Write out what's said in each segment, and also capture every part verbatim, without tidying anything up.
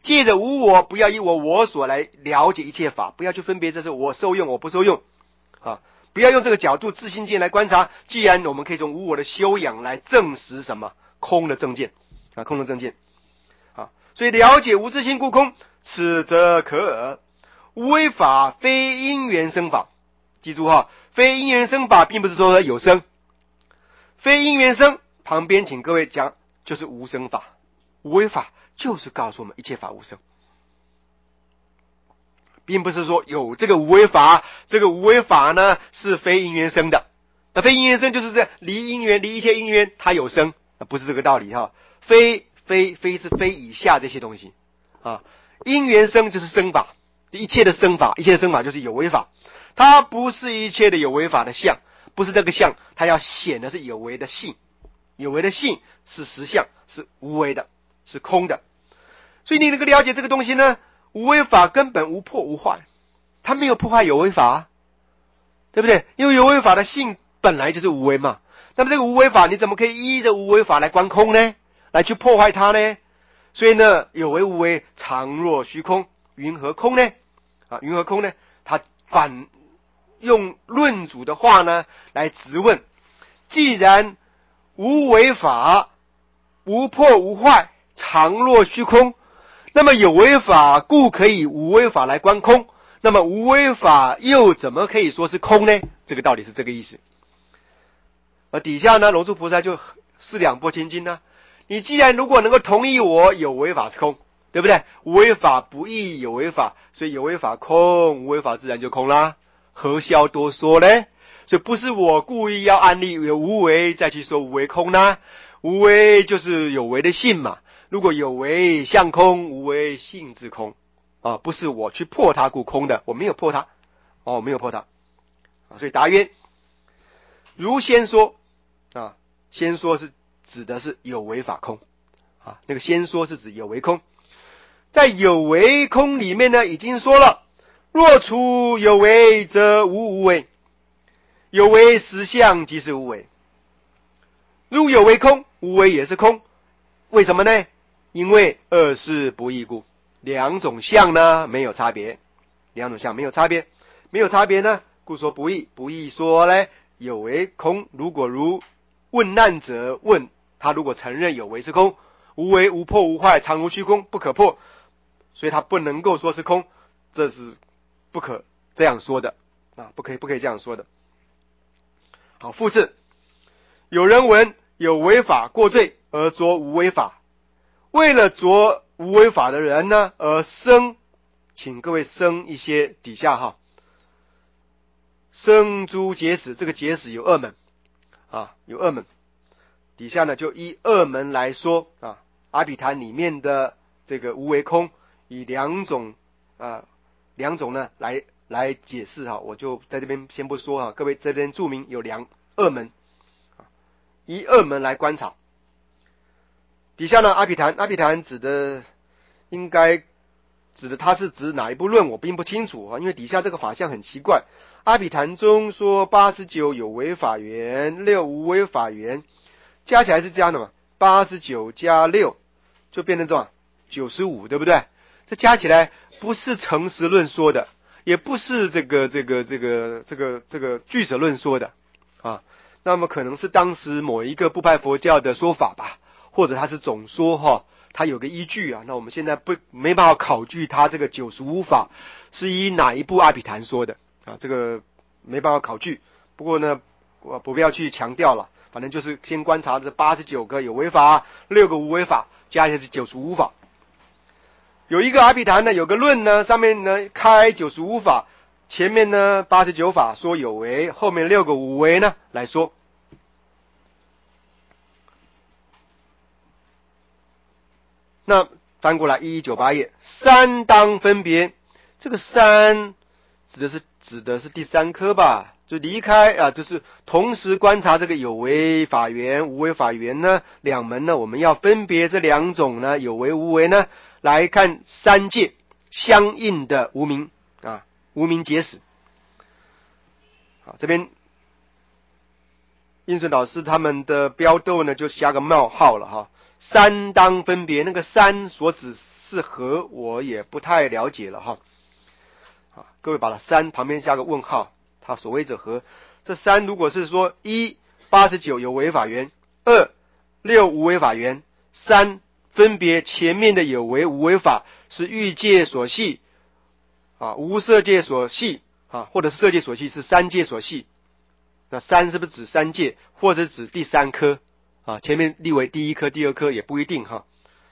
借着无我，不要以我我所来了解一切法，不要去分别这是我受用我不受用啊，不要用这个角度自心见来观察。既然我们可以从无我的修养来证实什么空的正见啊，空的正见啊，所以了解无自性故空，此则可耳。无为法非因缘生法，记住哈，非因缘生法并不是说有生，非因缘生旁边请各位讲就是无生法，无为法就是告诉我们一切法无生，并不是说有这个无为法，这个无为法呢是非因缘生的，那非因缘生就是这离因缘离一切因缘它有生，不是这个道理哈。非非非是非以下这些东西啊，因缘生就是生法，一切的生法，一切的生法就是有为法，它不是一切的有为法的相，不是这个相，它要显的是有为的性，有为的性是实相，是无为的，是空的。所以你能够了解这个东西呢，无为法根本无破无坏，它没有破坏有为法，对不对？因为有为法的性本来就是无为嘛，那么这个无为法你怎么可以依着无为法来观空呢？来去破坏它呢？所以呢，有为无为常若虚空，云何空呢？啊，云何空呢？他反用论主的话呢来质问：既然无为法无破无坏，常若虚空，那么有为法故可以无为法来观空，那么无为法又怎么可以说是空呢？这个道理是这个意思。而底下呢，龙树菩萨就四两拨千斤呢，你既然如果能够同意我有为法是空，对不对？无为法不异有为法，所以有为法空，无为法自然就空啦，何消多说呢？所以不是我故意要安立有无为再去说无为空呢，无为就是有为的性嘛，如果有为相空，无为性自空啊，不是我去破它故空的，我没有破它哦，没有破它啊，所以答曰：如先说啊，先说是指的是有为法空啊，那个先说是指有为空。在有为空里面呢，已经说了，若除有为则无无为，有为实相即是无为，如有为空，无为也是空。为什么呢？因为二事不异故，两种相呢没有差别，两种相没有差别，没有差别呢，故说不异。不异说呢，有为空，如果如问难者问他，如果承认有为是空，无为无破无坏，常如虚空，不可破，所以他不能够说是空，这是不可这样说的啊，不可以不可以这样说的。好，复次，有人闻有为法过罪而着无为法，为了着无为法的人呢而生，请各位生一些底下哈，生诸结使，这个结使有二门啊，有二门，底下呢就依二门来说啊，阿毗昙里面的这个无为空，以两种啊两种呢来来解释哈，我就在这边先不说哈，各位这边注明有两二门，以二门来观察。底下呢，阿毗昙，阿毗昙指的应该指的他是指哪一部论我并不清楚啊，因为底下这个法相很奇怪。阿毗昙中说八十九有为法缘，六无为法缘，加起来是这样的嘛，八十九加六就变成多少？九十五，对不对？这加起来不是诚实论说的，也不是这个这个这个这个这个俱舍论说的啊，那么可能是当时某一个部派佛教的说法吧，或者它是总说哈，它有个依据啊。那我们现在不没办法考据它这个九十五法是以哪一部阿毗昙说的啊，这个没办法考据。不过呢，我不要去强调了，反正就是先观察这八十九个有为法，六个无为法，加起来是九十五法。有一个阿毗昙呢，有个论呢，上面呢开九十五法，前面呢八十九法说有为，后面六个无为呢来说。那翻过来一一九八页，三当分别，这个三指的是指的是第三科吧，就离开啊，就是同时观察这个有为法缘、无为法缘呢两门呢，我们要分别这两种呢有为无为呢来看三界相应的无明啊，无明结使。好，这边印顺老师他们的标斗呢就加个冒号了哈， 三当分别，那个三所指是何，我也不太了解了哈。啊，各位把它三旁边加个问号，它所谓者何？这三如果是说一八十九有为法缘，二六无为法缘，三分别前面的有为无为法是欲界所系啊，无色界所系啊，或者是色界所系是三界所系。那三是不是指三界，或者指第三颗啊？前面立为第一颗、第二颗也不一定哈。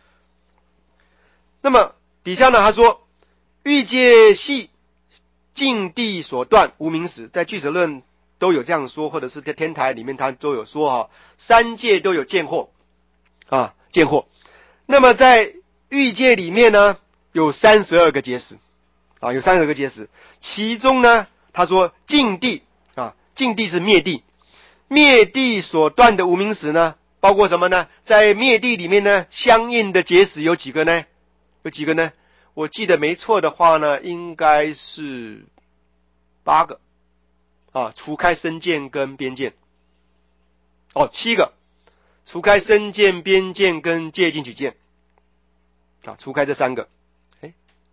那么底下呢，他说欲界系境地所断无明时，在俱舍论都有这样说，或者是在天台里面他都有说哈，三界都有见惑啊，见惑。那么在欲界里面呢，有三十二个结识啊，有三十二个结识，其中呢，他说境地啊，境地是灭地，灭地所断的无明时呢，包括什么呢？在灭地里面呢，相应的结识有几个呢？有几个呢？我记得没错的话呢，应该是八个啊，除开身见跟边见。哦，七个，除开身见、边见跟戒禁取见啊，除开这三个，哎，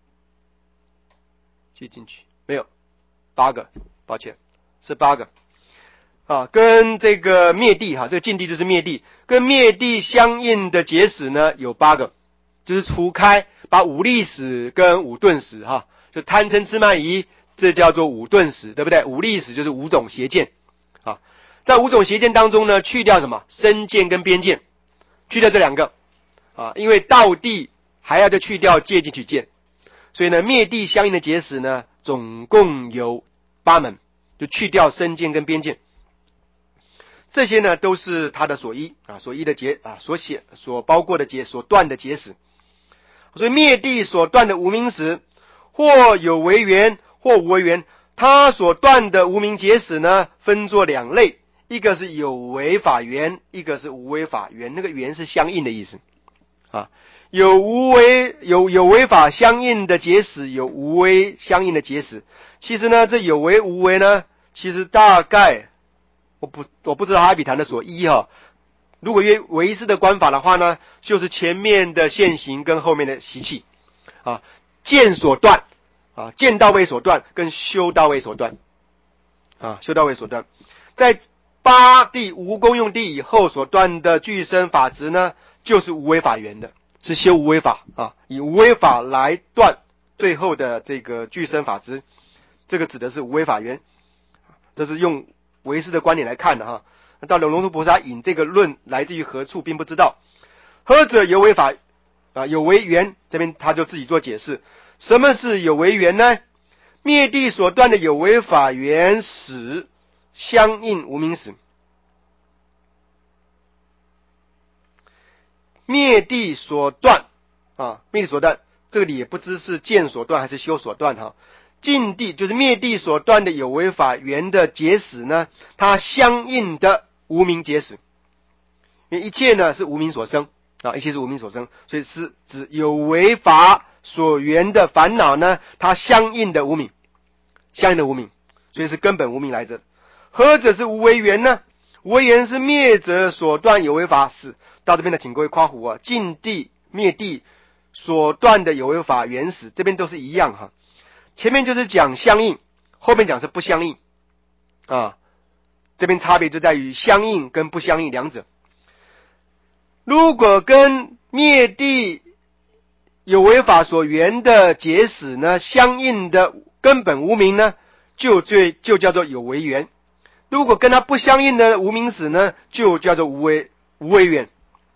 戒禁取没有，八个，抱歉，是八个啊，跟这个灭地哈，这个境地就是灭地，跟灭地相应的结识呢有八个。就是除开把五力识跟五顿识哈，就贪嗔痴慢疑，这叫做五顿识，对不对？五力识就是五种邪见啊，在五种邪见当中呢，去掉什么身见跟边见，去掉这两个啊，因为道地还要再去掉戒禁取见，所以呢，灭地相应的结识呢，总共有八门，就去掉身见跟边见。这些呢都是它的所依啊，所依的结啊，所写所包括的结，所断的结识。所以灭地所断的无明时，或有为缘，或无为缘，它所断的无明结识呢，分作两类，一个是有为法缘，一个是无为法缘。那个缘是相应的意思啊，有无为有有为法相应的结识，有无为相应的结识。其实呢，这有为无为呢，其实大概我不我不知道阿比谈的所依哈。如果约唯识的观法的话呢，就是前面的现行跟后面的习气啊，见所断啊，见到位所断跟修到位所断啊，修到位所断，在八地无功用地以后所断的具身法执呢，就是无为法缘的，是修无为法啊，以无为法来断最后的这个具身法执，这个指的是无为法缘，这是用唯识的观点来看的哈。到底龙树菩萨引这个论来自于何处，并不知道。何者有为法啊？有为缘，这边他就自己做解释。什么是有为缘呢？灭地所断的有为法缘始相应无明始。灭地所断啊，灭地所断，这里也不知是见所断还是修所断哈。境地就是灭地所断的有为法缘的结识呢，它相应的无明结识，因为一切呢是无明所生啊，一切是无明所生，所以是指有为法所缘的烦恼呢，它相应的无明，相应的无明，所以是根本无明来着。何者是无为缘呢？无为缘是灭者所断有为法始。到这边呢，请各位夸胡啊，境地灭地所断的有为法原始，这边都是一样哈。前面就是讲相应，后面讲是不相应啊，这边差别就在于相应跟不相应两者。如果跟灭地有为法所缘的结使呢相应的根本无明呢，就最就叫做有为缘；如果跟它不相应的无明使呢，就叫做无为无为缘。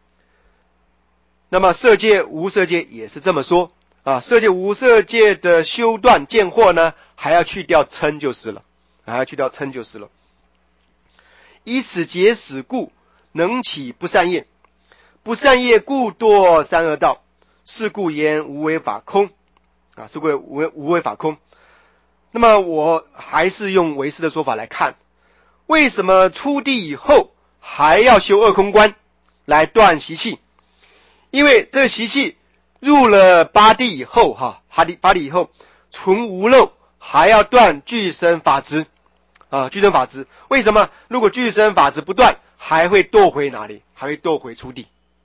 那么色界无色界也是这么说啊，色界无色界的修断见惑呢，还要去掉嗔就是了，还要去掉嗔就是了。以此结使故，能起不善业，不善业故堕三恶道，是故言无为法空啊，是故无为无为法空。那么我还是用唯识的说法来看，为什么出地以后还要修二空观来断习气？因为这个习气入了八地以后哈，八地八地以后纯无漏，还要断具身法执啊，具身法执。为什么？如果具身法执不断，还会堕回哪里？还会堕回出地。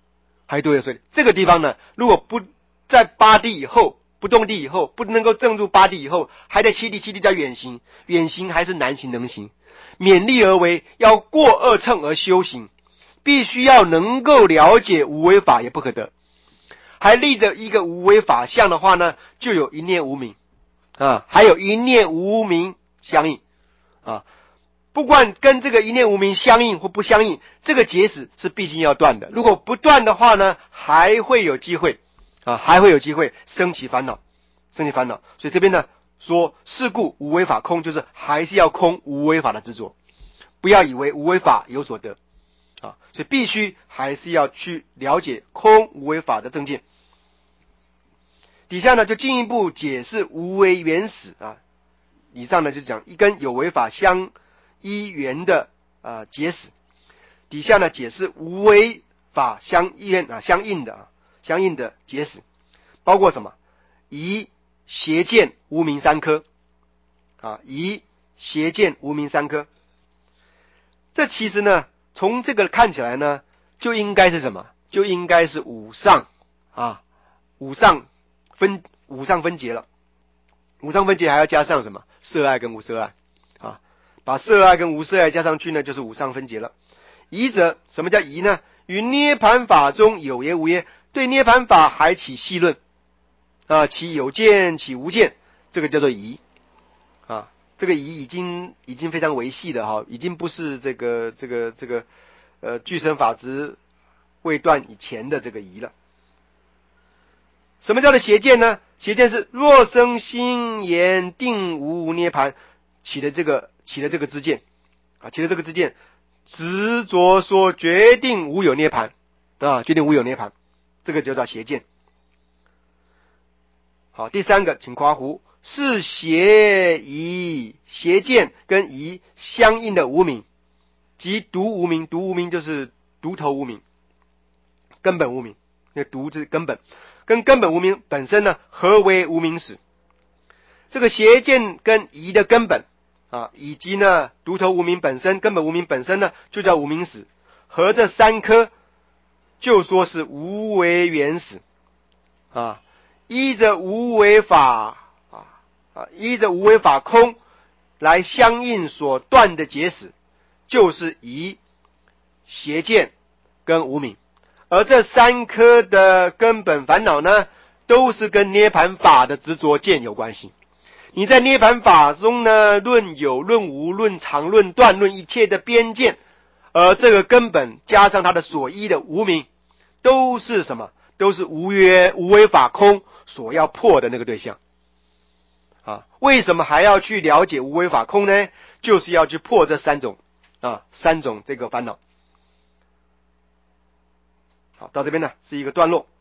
还多有水。这个地方呢，如果不在八地以后，不动地以后，不能够正入八地以后，还在七地，七地叫远行，远行还是难行能行，勉力而为，要过二乘而修行，必须要能够了解无为法也不可得。还立着一个无为法相的话呢，就有一念无明啊，还有一念无明相应啊。不管跟这个一念无明相应或不相应，这个结使是毕竟要断的。如果不断的话呢，还会有机会啊，还会有机会生起烦恼，生起烦恼。所以这边呢说，是故无为法空，就是还是要空无为法的执着，不要以为无为法有所得啊。所以必须还是要去了解空无为法的正见。底下呢就进一步解释无为原始啊。以上呢就讲一跟有为法相依缘的呃结使。底下呢解释无为法相依啊相应的啊相应的结使，包括什么？疑、邪见、无明三科啊，疑、邪见、无明三科。这其实呢，从这个看起来呢，就应该是什么？就应该是五上啊，五上分五上分结了。五上分结还要加上什么？色爱跟无色爱啊，把色爱跟无色爱加上去呢，就是五上分结了。疑者，什么叫疑呢？于涅盘法中有耶无耶，对涅盘法还起细论啊，其有见其无见，这个叫做疑啊。这个疑已经已经非常维系的哈，已经不是这个这个这个呃俱生法执未断以前的这个疑了。什么叫做邪见呢？邪见是若生心言定无涅盘，起的这个起的这个知见啊，起的这个知见，执着说决定无有涅盘啊，决定无有涅盘，这个就叫邪见。好，第三个，请夸胡，是邪疑邪见跟疑相应的无明，即独无明，独无明就是独头无明，根本无明，那独是根本。跟根本无明本身呢，合为无明始。这个邪见跟疑的根本啊，以及呢独头无明本身、根本无明本身呢，就叫无明始。合这三科，就说是无为原始啊。依着无为法啊啊，依着无为法空来相应所断的结使，就是疑、邪见跟无明。而这三颗的根本烦恼呢，都是跟涅盘法的执着见有关系。你在涅盘法中呢，论有、论无、论常、论断、论一切的边见，而这个根本加上它的所依的无明，都是什么？都是无约无为法空所要破的那个对象啊。为什么还要去了解无为法空呢？就是要去破这三种啊三种这个烦恼。好，到这边呢是一个段落。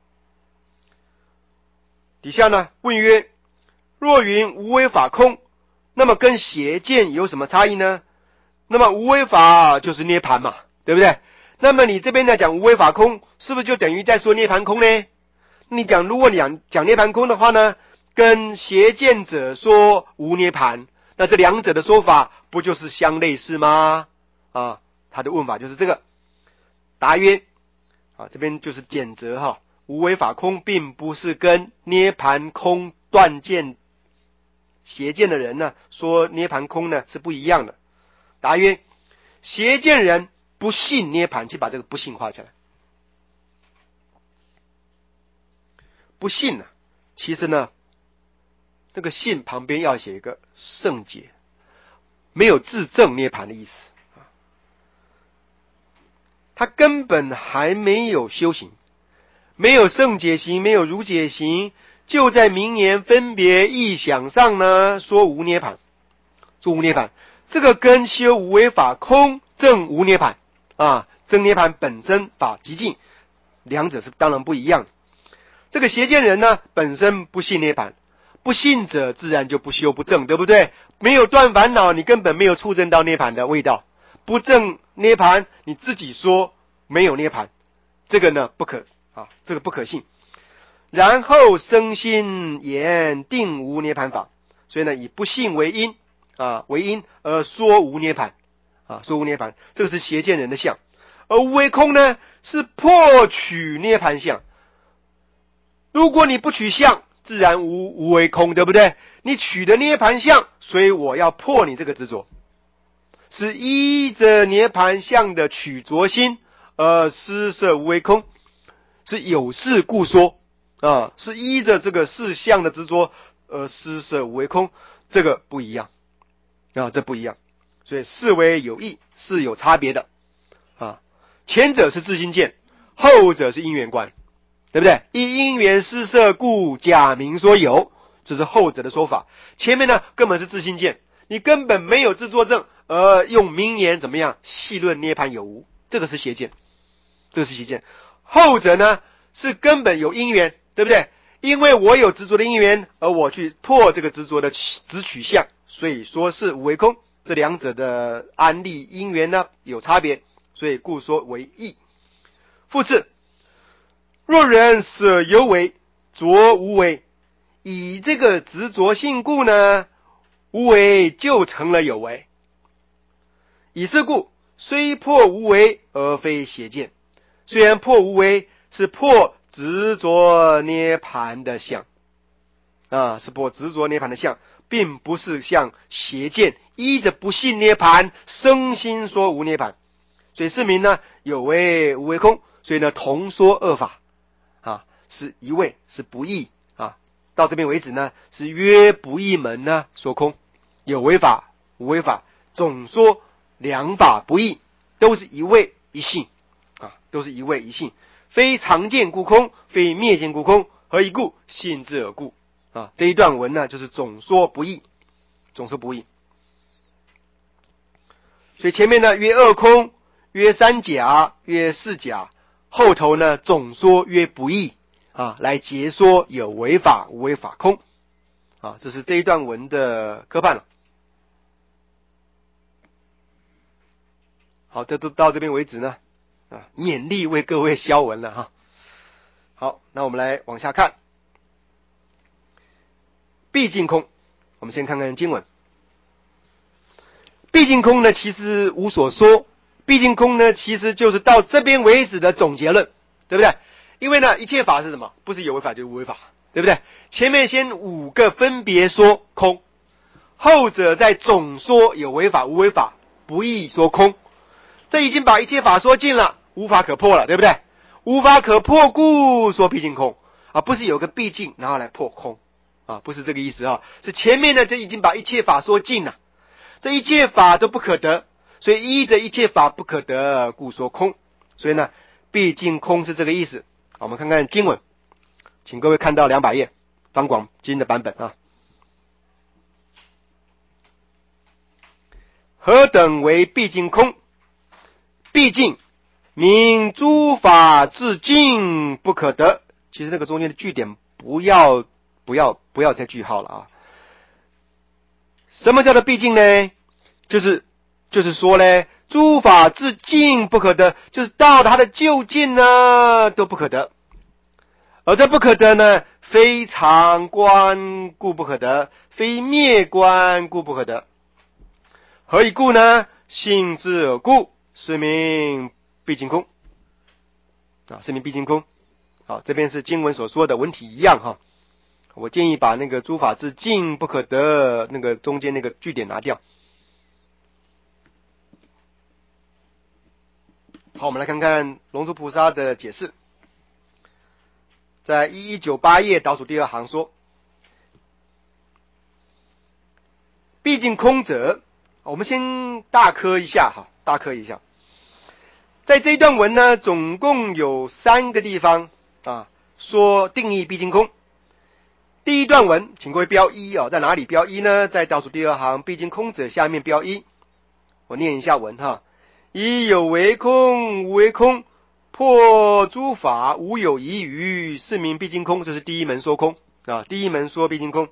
底下呢问曰：若云无为法空，那么跟邪见有什么差异呢？那么无为法就是涅盘嘛，对不对？那么你这边呢讲无为法空，是不是就等于在说涅盘空呢？你讲如果你讲讲涅盘空的话呢，跟邪见者说无涅盘，那这两者的说法不就是相类似吗？啊，他的问法就是这个。答曰：啊，这边就是简则哈，无为法空并不是跟涅盘空断见邪见的人呢说涅盘空呢是不一样的。答曰：邪见人不信涅盘，去把这个不信画起来。不信呢、啊，其实呢，这个信旁边要写一个圣解，没有自证涅盘的意思。他根本还没有修行，没有圣解行，没有如解行，就在名言分别意想上呢说无涅盘，说无涅盘，这个跟修无为法空证无涅盘啊，证涅盘本身法极尽，两者是当然不一样的。这个邪见人呢本身不信涅盘，不信者自然就不修不证，对不对？没有断烦恼，你根本没有触证到涅盘的味道。不证涅盘，你自己说没有涅盘，这个呢不可啊，这个不可信。然后生心言定无涅盘法，所以呢以不信为因啊为因而说无涅盘啊，说无涅盘，这个是邪见人的相。 而无为空呢，是破取涅盘相。如果你不取相，自然无无为空，对不对？你取的涅盘相，所以我要破你这个执着，是依着涅盘相的取着心而施设无为空，是有事故说啊，是依着这个事相的执着而施设无为空，这个不一样啊，这不一样，所以是为有异，是有差别的啊。前者是自性见，后者是因缘观，对不对？依因缘施设故假名说有，这是后者的说法。前面呢根本是自性见，你根本没有自作证，而用名言怎么样细论涅槃有无，这个是邪见，这个是邪见。后者呢是根本有因缘，对不对？因为我有执着的因缘，而我去破这个执着的执取相，所以说是无为空。这两者的安立因缘呢有差别，所以故说为异。复次，若人舍有为，着无为，以这个执着性故呢，无为就成了有为。以是故，虽破无为而非邪见。虽然破无为是破执着涅盘的相啊，是破执着涅盘的相，并不是像邪见依着不信涅盘生心说无涅盘。所以是名呢有为无为空，所以呢同说二法啊，是一味，是不异啊。到这边为止呢，是约不异门呢说空，有为法无为法，总说两法不异，都是一味一性啊，都是一味一性，非常见故空，非灭见故空，何以故？性之而故啊。这一段文呢，就是总说不异，总说不异。所以前面呢约二空，约三假，约四假，后头呢总说约不异啊，来解说有为法无为法空啊，这是这一段文的科判了。好，这都到这边为止呢啊，勉力为各位消文了哈。好，那我们来往下看，毕竟空。我们先看看经文。毕竟空呢，其实无所说。毕竟空呢，其实就是到这边为止的总结论，对不对？因为呢，一切法是什么？不是有为法就是无为法，对不对？前面先五个分别说空，后者再总说有为法、无为法，不异说空。这已经把一切法说尽了，无法可破了，对不对？无法可破故说毕竟空啊，不是有个毕竟然后来破空啊，不是这个意思啊，是前面呢就已经把一切法说尽了。这一切法都不可得，所以依着一切法不可得故说空。所以呢，毕竟空是这个意思。好，我们看看经文，请各位看到两百页方广经的版本啊。何等为毕竟空？毕竟名诸法自尽不可得。其实那个中间的句点不要不要不要再句号了啊。什么叫做毕竟呢？就是就是说呢，诸法自尽不可得，就是到它的究竟呢都不可得。而这不可得呢，非常观故不可得，非灭观故不可得。何以故呢？性之而故，是名毕竟空啊，是名毕竟空。好，这边是经文所说的文体一样哈。我建议把那个诸法自尽不可得那个中间那个句点拿掉。好，我们来看看龙珠菩萨的解释，在一一九八页倒数第二行说，毕竟空者，我们先大科一下哈，大科一下。在这一段文呢，总共有三个地方啊说定义毕竟空。第一段文，请各位标一啊，在哪里标一呢？在倒数第二行，毕竟空者下面标一。我念一下文哈：以有为空，无为空，破诸法无有疑余，是名毕竟空。这是第一门说空啊，第一门说毕竟空。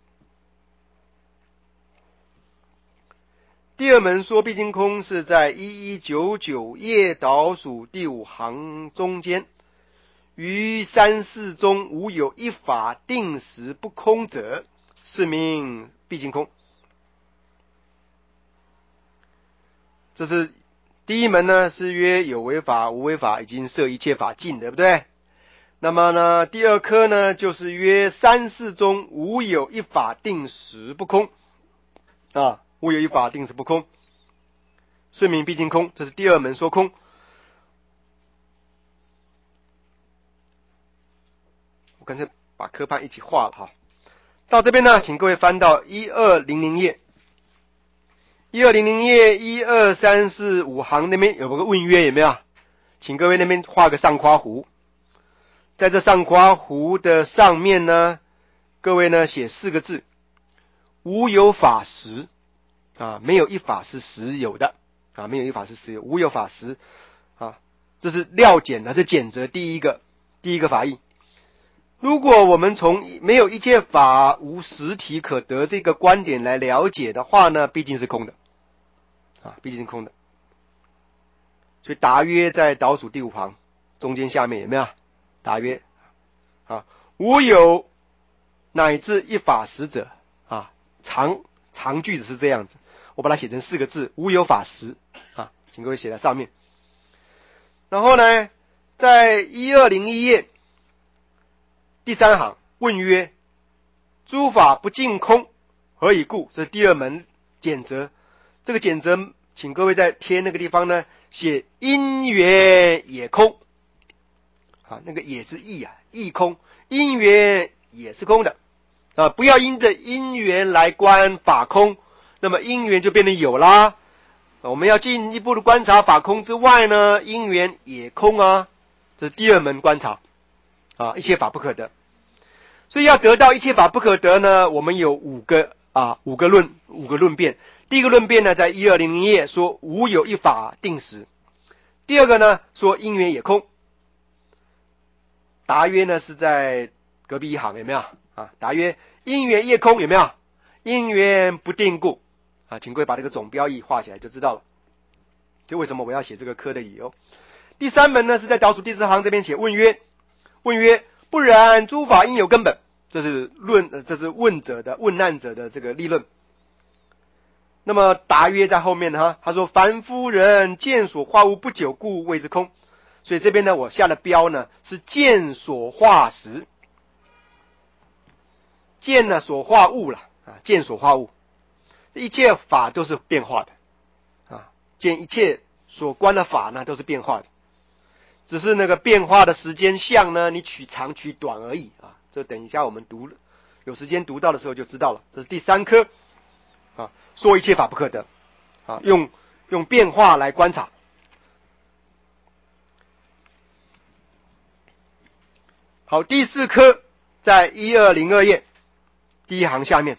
第二门说毕竟空是在一一九九页倒数第五行中间。于三世中无有一法定时不空者，是名毕竟空。这是第一门呢是曰有为法无为法，已经摄一切法尽，对不对？那么呢，第二科呢就是曰三世中无有一法定实不空啊，无有一法定实不空，是名毕竟空，这是第二门说空。我干脆把科判一起画了哈。到这边呢，请各位翻到一二零零页，一二零零页一二三四五行那边有个问约，有没有？请各位那边画个上括弧，在这上括弧的上面呢，各位呢写四个字：无有法实啊，没有一法是实有的啊，没有一法是实有，无有法实啊，这是料简的，这简则第一个第一个法义。如果我们从没有一切法无实体可得这个观点来了解的话呢，毕竟是空的啊，毕竟是空的。所以答曰在倒数第五行中间下面有没有？答曰啊，无有乃至一法实者啊，长长句子是这样子，我把它写成四个字：无有法实啊，请各位写在上面。然后呢，在一二零一页第三行问曰：诸法不尽空，何以故？这是第二门简则。这个简则，请各位在贴那个地方呢，写因缘也空啊，那个也是义啊，义空，因缘也是空的啊，不要因着因缘来观法空，那么因缘就变成有啦。我们要进一步的观察法空之外呢，因缘也空啊，这是第二门观察啊，一切法不可得。所以要得到一切法不可得呢，我们有五个啊五个论五个论辩。第一个论辩呢，在一二零零页说无有一法定实。第二个呢，说因缘也空。答曰呢是在隔壁一行，有没有啊？答曰因缘也空，有没有？因缘不定故啊，请各位把这个总标义画起来就知道了。这为什么我要写这个科的理由。第三门呢是在倒数第四行这边写问曰，问曰不然诸法应有根本，这是论，这是问者的问难者的这个立论。那么答曰在后面呢，他说凡夫人见所化物不久故谓之空，所以这边呢我下的标呢是见所化时，见呢所化物了啊，见所化物，一切法都是变化的啊，见一切所观的法呢都是变化的。只是那个变化的时间项呢，你取长取短而已啊。这等一下我们读有时间读到的时候就知道了。这是第三科啊，说一切法不可得啊，用用变化来观察。好，第四科在一二零二页第一行下面，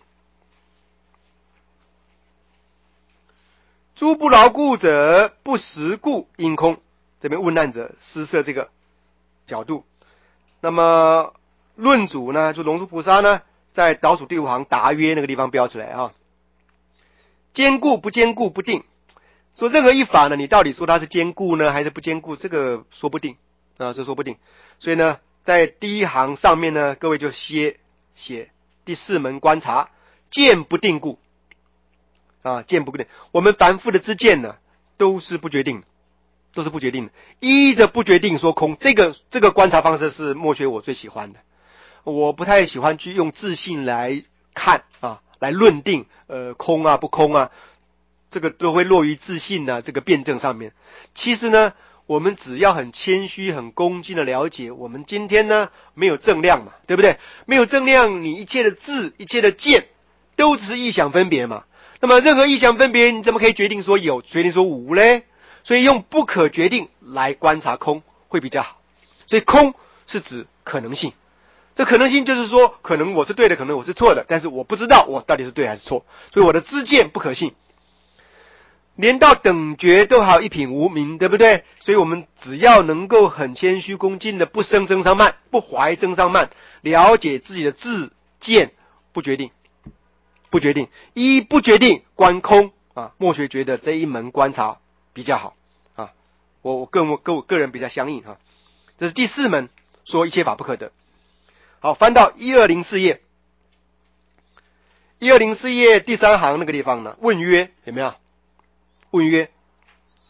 诸不牢固者不实故因空。这边问难者施设这个角度。那么论主呢，就龙树菩萨呢，在倒数第五行答曰那个地方标出来啊，坚固不坚固不定。说任何一法呢，你到底说它是坚固呢还是不坚固，这个说不定啊，这说不定。所以呢，在第一行上面呢，各位就写写第四门观察，见不定故啊，见不定。我们凡夫的知见呢，都是不决定的。都是不决定的，依着不决定说空，这个这个观察方式是墨学我最喜欢的。我不太喜欢去用自信来看啊，来论定呃空啊不空啊，这个都会落于自信啊这个辩证上面。其实呢，我们只要很谦虚、很恭敬的了解，我们今天呢没有正量嘛，对不对？没有正量，你一切的智、一切的见，都只是意想分别嘛。那么任何意想分别，你怎么可以决定说有，决定说无嘞？所以用不可决定来观察空会比较好。所以空是指可能性，这可能性就是说，可能我是对的，可能我是错的，但是我不知道我到底是对还是错，所以我的知见不可信。连到等觉都还有一品无明，对不对？所以我们只要能够很谦虚恭敬的不生增上慢，不怀增上慢，了解自己的知见不决定，不决定，一不决定观空啊，墨学觉得这一门观察比较好啊，我我个我个我个人比较相应哈、啊。这是第四门，说一切法不可得。好，翻到一二零四页，一二零四页第三行那个地方呢，问曰有没有？问曰，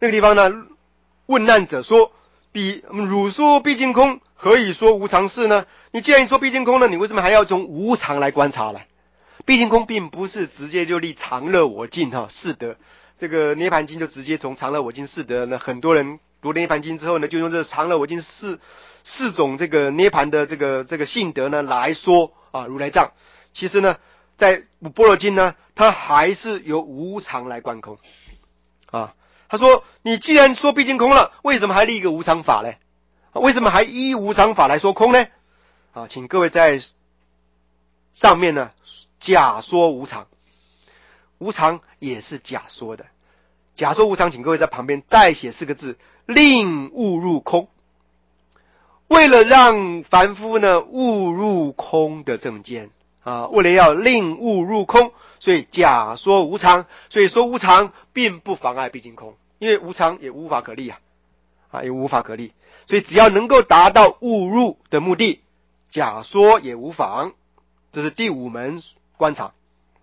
那个地方呢，问难者说：彼汝说毕竟空，何以说无常事呢？你既然说毕竟空呢，你为什么还要从无常来观察呢？毕竟空并不是直接就立常乐我净哈四德，这个涅盘经就直接从常乐我净四德呢，很多人读涅盘经之后呢，就用这常乐我净四四种这个涅盘的这个这个性德呢来说啊如来藏。其实呢，在般若经呢，它还是由无常来观空啊。他说：你既然说毕竟空了，为什么还立一个无常法呢？为什么还依无常法来说空呢？啊，请各位在上面呢假说无常，无常也是假说的。假说无常，请各位在旁边再写四个字：令悟入空。为了让凡夫呢悟入空的正见啊，为了要令悟入空，所以假说无常。所以说无常并不妨碍毕竟空，因为无常也无法可立啊，啊也无法可立。所以只要能够达到悟入的目的，假说也无妨。这是第五门观察。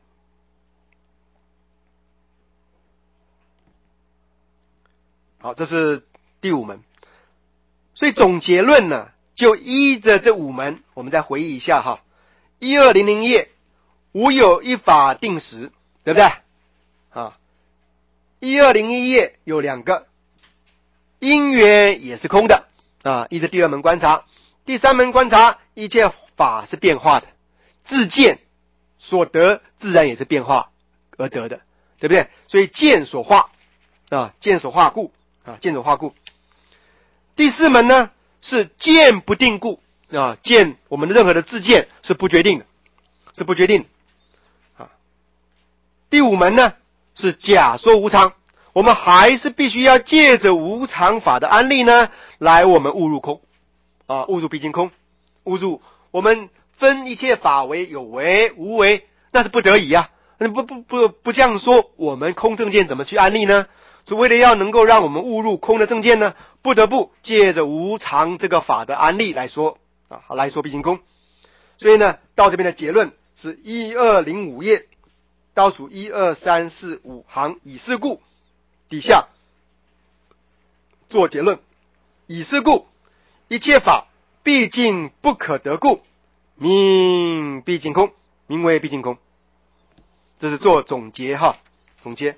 好，这是第五门。所以总结论呢，就依着这五门，我们再回忆一下哈。一二零零页，无有一法定时，对不对？啊，一二零一页有两个，因缘也是空的啊，依着第二门观察。第三门观察，一切法是变化的，自见所得自然也是变化而得的，对不对？所以见所化啊，见所化故啊，见所化故。第四门呢是见不定故啊，见我们的任何的自见是不决定的，是不决定的啊。第五门呢是假说无常，我们还是必须要借着无常法的安立呢，来我们悟入空啊，悟入毕竟空，悟入我们分一切法为有为无为，那是不得已啊，那不不不不这样说，我们空正见怎么去安立呢？所以为了要能够让我们悟入空的正见呢，不得不借着无常这个法的安立来说啊，来说毕竟空。所以呢，到这边的结论是一二零五页倒数一二三四五行，以是故底下做结论：以是故，一切法毕竟不可得故，名毕竟空，名为毕竟空。这是做总结哈，总结。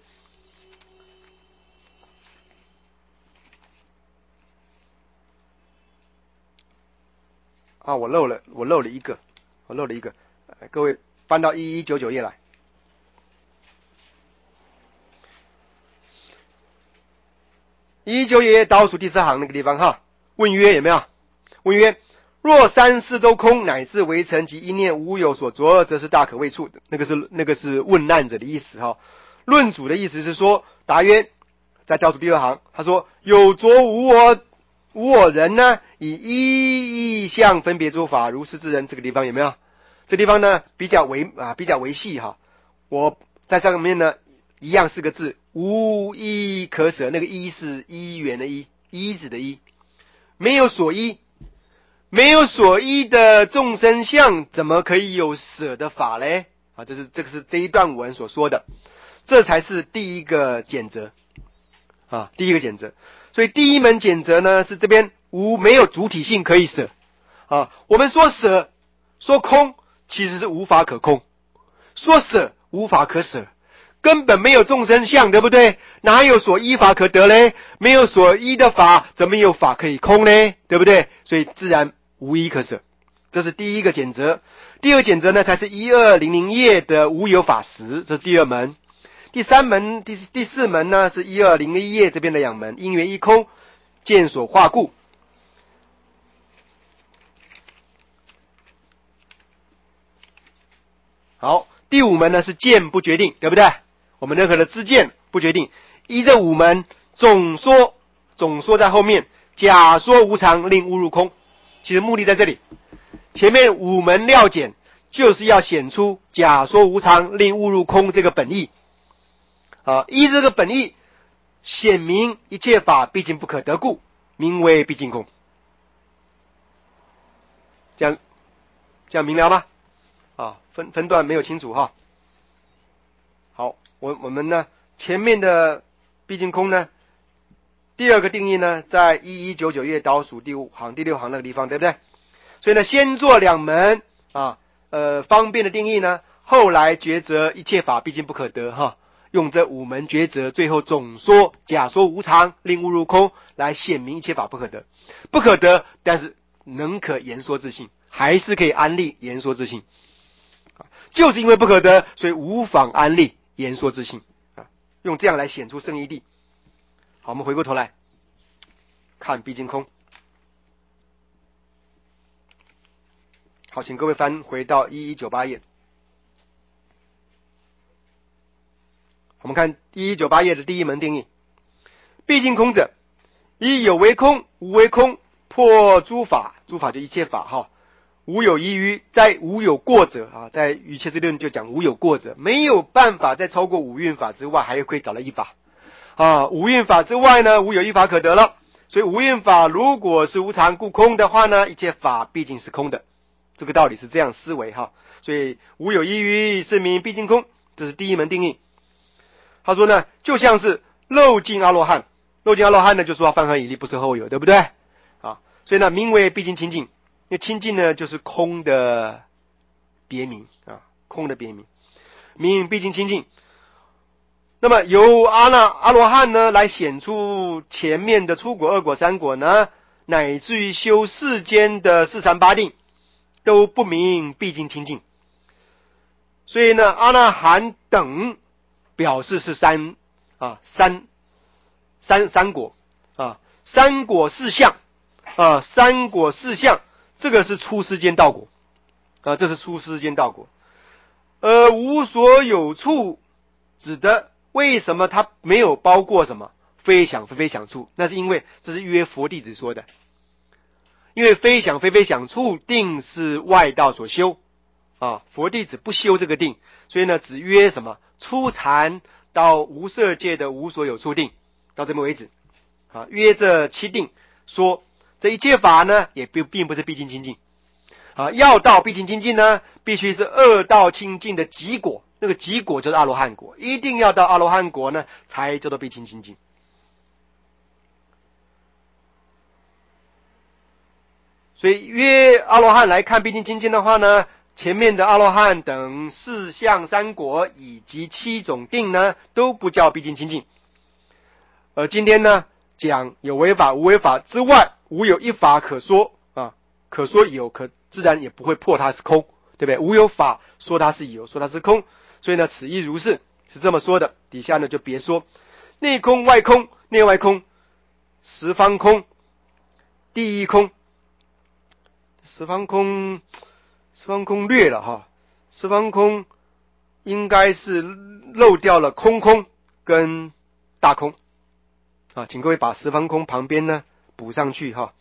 啊，我漏了，我漏了一个，我漏了一个，呃、各位翻到一一九九页来。一一九九页倒数第四行那个地方哈，问曰有没有？问曰：若三世都空，乃至为尘及一念无有所着，则是大可畏处的。那个是那个是问难者的意思哈。论主的意思是说，答曰，在倒数第二行，他说有着无我。无我人呢，以一意相分别诸法，如是之人。这个地方有没有？这地方呢比较为啊比较为细哈。我在上面呢一样四个字，无一可舍。那个一是一元的一，一字的一，没有所依，没有所依的众生相，怎么可以有舍的法嘞？啊，这是这个是这一段文所说的，这才是第一个简则啊，第一个简则。所以第一门简则呢是这边无没有主体性可以舍啊。我们说舍说空其实是无法可空，说舍无法可舍，根本没有众生相，对不对？哪有所依法可得嘞？没有所依的法，怎么有法可以空嘞？对不对？所以自然无依可舍，这是第一个简则。第二个简则呢才是一二零零页的无有法实，这是第二门。第三门、第第四门呢，是一二零一页这边的两门，因缘一空，见所化故。好，第五门呢是见不决定，对不对？我们任何的知见不决定，依这五门总说，总说在后面，假说无常，令悟入空。其实目的在这里，前面五门料简就是要显出假说无常，令悟入空这个本意。啊，依这个本意显明一切法毕竟不可得故，名为毕竟空。这样这样明了吗？啊，分分段没有清楚哈。好，我我们呢前面的毕竟空呢第二个定义呢，在一一九九页倒数第五行第六行那个地方，对不对？所以呢，先做两门啊，呃，方便的定义呢，后来抉择一切法毕竟不可得哈，用这五门抉择，最后总说假说无常，令物入空，来显明一切法不可得，不可得，但是能可言说自性，还是可以安立言说自性，就是因为不可得，所以无妨安立言说自性啊，用这样来显出圣义谛。好，我们回过头来看毕竟空。好，请各位翻回到一一九八页。我们看一一九八页的第一门定义：毕竟空者，以有为空，无为空，破诸法，诸法就一切法哈。无有依于，在无有过者啊，在于切之论就讲无有过者，没有办法在超过五蕴法之外，还可以找到一法啊。五蕴法之外呢，无有一法可得了。所以无蕴法如果是无常故空的话呢，一切法毕竟是空的。这个道理是这样思维哈。所以无有依于是名毕竟空，这是第一门定义。他说呢，就像是漏尽阿罗汉，漏尽阿罗汉呢，就说泛合以利不是后有，对不对啊？所以呢，名为毕竟清净。因为清净呢，就是空的别名啊，空的别名，名毕竟清净。那么由阿那阿罗汉呢，来显出前面的初果、二果、三果呢，乃至于修世间的四禅八定，都不明毕竟清净。所以呢，阿那含等表示是三啊三三三果啊，三果四相啊，三果四相。这个是出世间道果啊，这是出世间道果。呃，无所有处指的为什么它没有包括什么非想非非想处？那是因为这是约佛弟子说的，因为非想非非想处定是外道所修啊，佛弟子不修这个定，所以呢，只约什么初禅到无色界的无所有处定，到这边为止啊，约这七定说。这一切法呢，也并并不是毕竟清净啊。要到毕竟清净呢，必须是二道清净的极果，那个极果就是阿罗汉果，一定要到阿罗汉果呢，才叫做毕竟清净。所以约阿罗汉来看毕竟清净的话呢，前面的阿罗汉等四相三果以及七种定呢，都不叫毕竟清净。而今天呢，讲有为法无为法之外，无有一法可说啊，可说有，可自然也不会破它是空，对不对？无有法说它是有，说它是空，所以呢，此亦如是，是这么说的。底下呢就别说内空外空，内外空，十方空，第一空。十方空，十方空略了哈，十方空应该是漏掉了空空跟大空啊，请各位把十方空旁边呢补上去哈，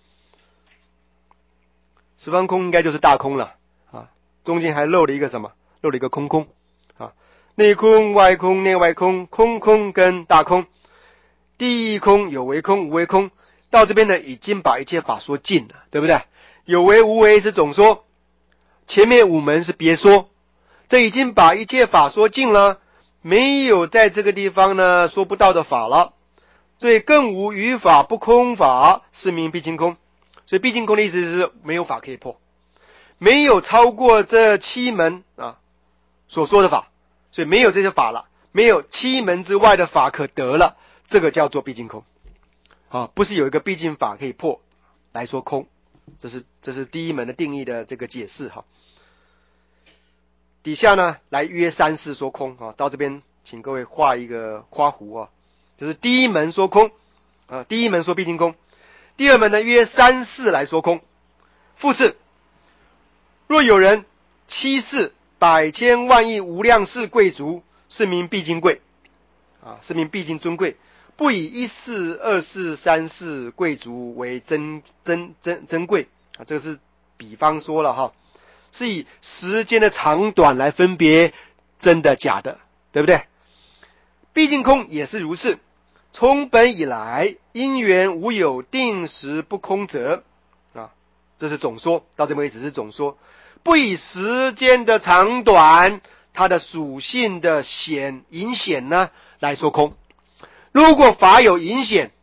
十方空应该就是大空了啊，中间还漏了一个什么？漏了一个空空啊，内空外空内外空，空空跟大空，第一空有为空无为空，到这边呢已经把一切法说尽了，对不对？有为无为是总说，前面五门是别说，这已经把一切法说尽了，没有在这个地方呢说不到的法了。所以更无余法不空法，是名毕竟空。所以毕竟空的意思是没有法可以破，没有超过这七门啊所说的法，所以没有这些法了，没有七门之外的法可得了，这个叫做毕竟空啊，不是有一个毕竟法可以破来说空。这是这是第一门的定义的这个解释哈。底下呢来约三世说空啊，到这边请各位画一个括弧啊。就是第一门说空啊，第一门说毕竟空，第二门呢约三世来说空。复次，若有人七世百千万亿无量世贵族，是名毕竟贵啊，是名毕竟尊贵，不以一世、二世、三世贵族为珍珍珍珍贵啊，这个是比方说了哈，是以时间的长短来分别真的假的，对不对？毕竟空也是如是。从本以来，因缘无有定时不空者啊，这是总说，到这边为止是总说，不以时间的长短，它的属性的显隐显呢来说空。如果法有隐显，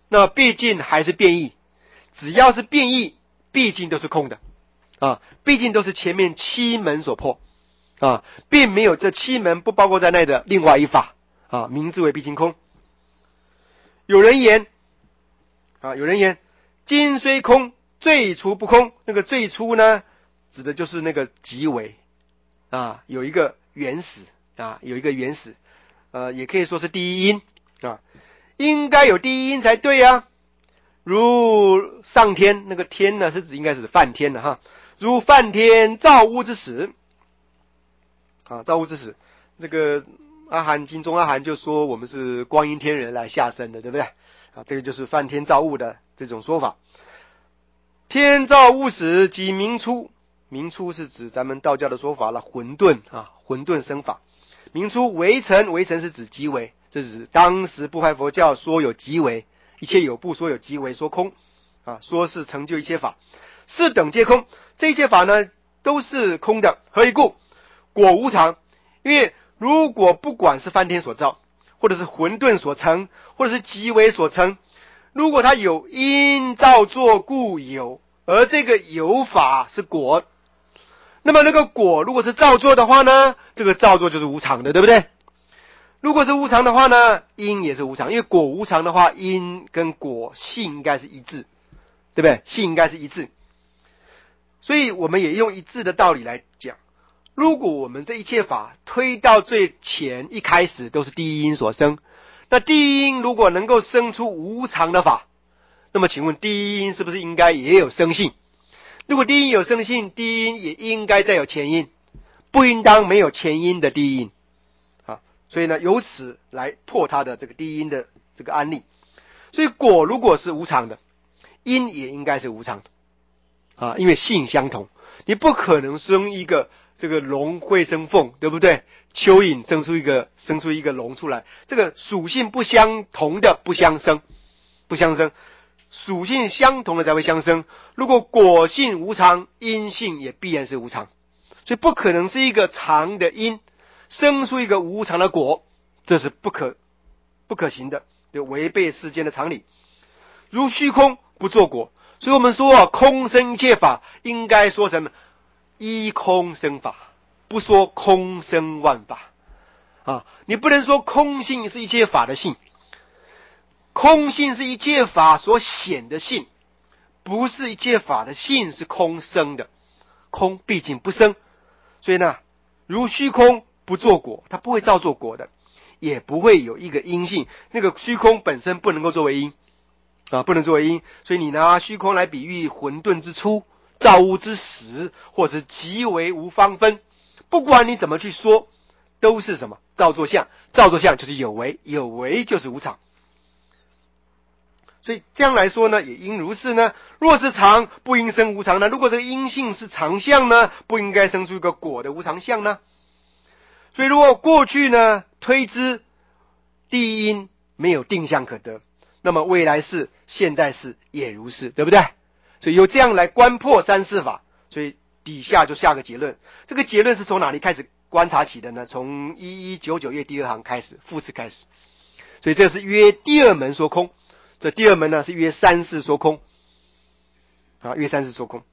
那毕竟还是变异，只要是变异，毕竟都是空的啊，毕竟都是前面七门所破啊，并没有这七门不包括在内的另外一法啊，名字为毕竟空。有人言啊，有人言今虽空，最初不空。那个最初呢，指的就是那个极为啊，有一个原始啊，有一个原始，呃，也可以说是第一因啊，应该有第一因才对啊。如上天，那个天呢是指应该是梵天的哈，如梵天造物之始啊，造物之始，这个阿含经中阿含就说我们是光阴天人来下生的，对不对啊？这个就是梵天造物的这种说法。天造物始即明出，明出是指咱们道教的说法了，混沌啊，混沌生法。明出为成，为成是指极为，这是指当时部派佛教说有极为，一切有部说有极为，说空啊，说是成就一切法，是等皆空。这一切法呢都是空的，何以故？果无常。因为如果不管是梵天所造，或者是混沌所成，或者是极为所成，如果它有因造作故有，而这个有法是果，那么那个果如果是造作的话呢，这个造作就是无常的，对不对？如果是无常的话呢，因也是无常，因为果无常的话，因跟果性应该是一致，对不对？性应该是一致，所以我们也用一致的道理来讲，如果我们这一切法推到最前，一开始都是第一因所生，那第一因如果能够生出无常的法，那么请问第一因是不是应该也有生性？如果第一因有生性，第一因也应该再有前因，不应当没有前因的第一因啊。所以呢，由此来破它的这个第一因的这个案例。所以果如果是无常的，因也应该是无常的啊，因为性相同，你不可能生一个这个龙会生凤，对不对？蚯蚓生出一个生出一个龙出来，这个属性不相同的不相生，不相生。属性相同的才会相生，如果果性无常，因性也必然是无常，所以不可能是一个常的因生出一个无常的果，这是不可不可行的，就违背世间的常理。如虚空不作果，所以我们说啊，空生一切法，应该说什么？依空生法，不说空生万法啊！你不能说空性是一切法的性。空性是一切法所显的性，不是一切法的性是空生的，空毕竟不生，所以呢，如虚空不作果，它不会造作果的，也不会有一个因性，那个虚空本身不能够作为因啊，不能作为因，所以你拿虚空来比喻混沌之初、造物之始，或者是极为无方分，不管你怎么去说，都是什么造作相，造作相就是有为，有为就是无常。所以这样来说呢，也应如是呢。若是常，不应生无常呢？如果这个因性是常相呢，不应该生出一个果的无常相呢？所以如果过去呢推知第一因没有定向可得，那么未来世、现在世也如是，对不对？所以由这样来观破三世法，所以底下就下个结论。这个结论是从哪里开始观察起的呢？从一一九九页第二行开始，复次开始。所以这是约第二门说空。这第二门呢是约三世说空啊，约三世说空。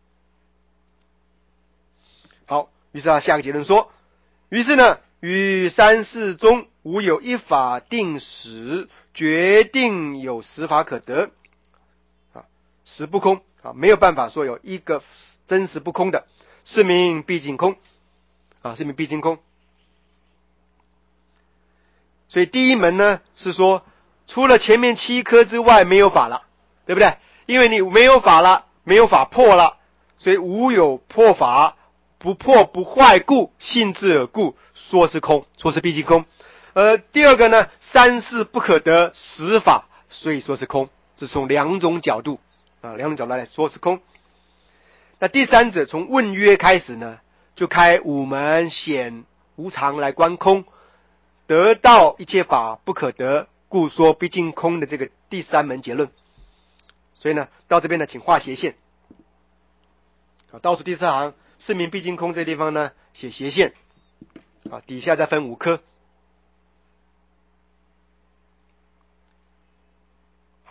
好，于是他下个结论说，于是呢，于三世中无有一法定实，决定有实法可得啊，实不空啊，没有办法说有一个真实不空的，是名毕竟空啊，是名毕竟空。所以第一门呢是说，除了前面七颗之外没有法了，对不对？因为你没有法了，没有法破了，所以无有破法，不破不坏故，性质而故，说是空，说是毕竟空。呃，第二个呢，三世不可得实法，所以说是空。这是从两种角度啊，两种角度来说是空。那第三者从问约开始呢，就开五门显无常来观空，得到一切法不可得，故说毕竟空的这个第三门结论。所以呢，到这边呢，请画斜线。啊，倒数第四行，是名毕竟空这个地方呢，写斜线。啊，底下再分五颗。好。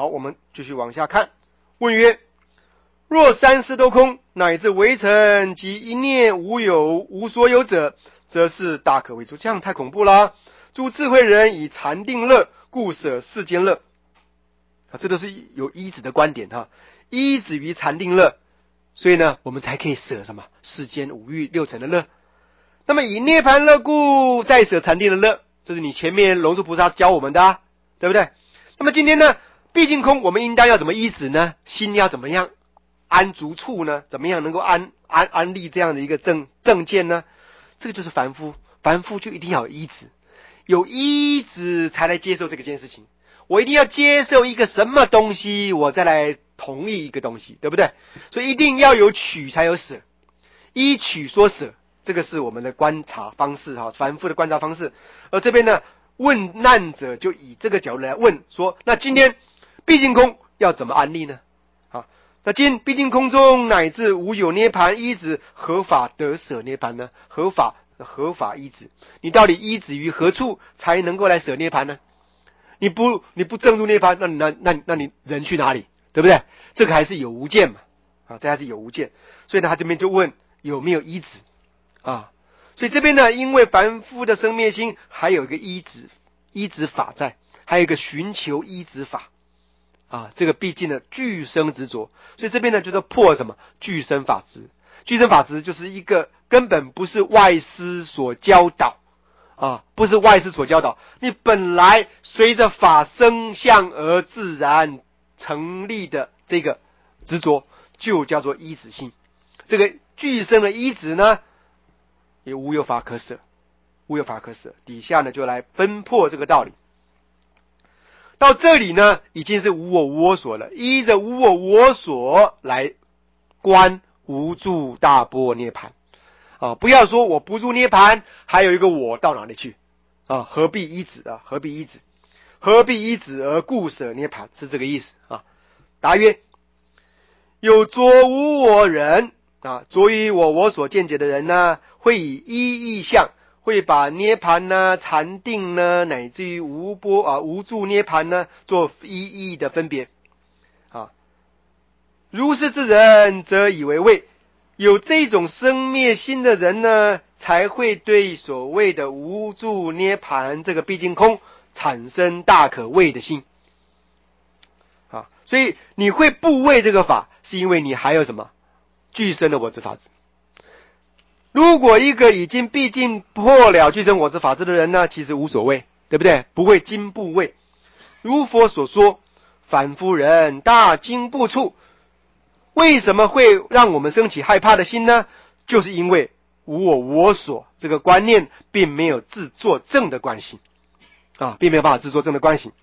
好，我们继续往下看。问曰：若三世都空，乃至微尘及一念无有无所有者，则是大可为主。这样太恐怖了。诸智慧人以禅定乐，故舍世间乐。啊，这都是有依止的观点哈，依止于禅定乐，所以呢，我们才可以舍什么世间五欲六尘的乐。那么以涅盘乐故，再舍禅定的乐，这是你前面龙树菩萨教我们的啊，对不对？那么今天呢，毕竟空，我们应当要怎么依止呢？心要怎么样安足处呢？怎么样能够安安安立这样的一个正正见呢？这个就是凡夫，凡夫就一定要有依止，有依止才来接受这个件事情。我一定要接受一个什么东西，我再来同意一个东西，对不对？所以一定要有取才有舍，依取说舍，这个是我们的观察方式哈，凡夫的观察方式。而这边呢，问难者就以这个角度来问说，那今天毕竟空要怎么安立呢？啊，那今毕竟空中乃至无有涅盘依止，合法得舍涅盘呢？合法合法依止，你到底依止于何处才能够来舍涅盘呢？你不你不证入涅盘，那你那那那你人去哪里？对不对？这个还是有无见嘛，啊，这还是有无见。所以呢，他这边就问有没有依止啊？所以这边呢，因为凡夫的生灭心还有一个依止依止法在，还有一个寻求依止法啊，这个毕竟呢俱生执着，所以这边呢就是破什么俱生法执。俱生法执就是一个根本不是外师所教导啊，不是外师所教导，你本来随着法生相而自然成立的这个执着，就叫做依止性。这个俱生的依止呢，也无有法可舍，无有法可舍。底下呢就来分破这个道理。到这里呢，已经是无我无我所了，依着无我无我所来观无住大般涅盘啊！不要说我不入涅盘，还有一个我到哪里去啊？何必依止啊？何必依止？何必依止而故舍涅盘？是这个意思啊。答曰：有着无我人啊，着于我我所见解的人呢，会以一意象，会把涅盘呢、禅定呢，乃至于无波啊、无住涅盘呢，做一义的分别啊。如是之人，则以为畏。有这种生灭心的人呢，才会对所谓的无住涅盘这个毕竟空产生大可畏的心啊。所以你会不畏这个法，是因为你还有什么俱生的我执法执。如果一个已经毕竟破了俱生我执法执的人呢，其实无所谓，对不对？不会惊怖畏。如佛所说，凡夫人大惊怖处，为什么会让我们升起害怕的心呢？就是因为无我无我所这个观念并没有自作证的关系啊，并没有办法自作证的关系。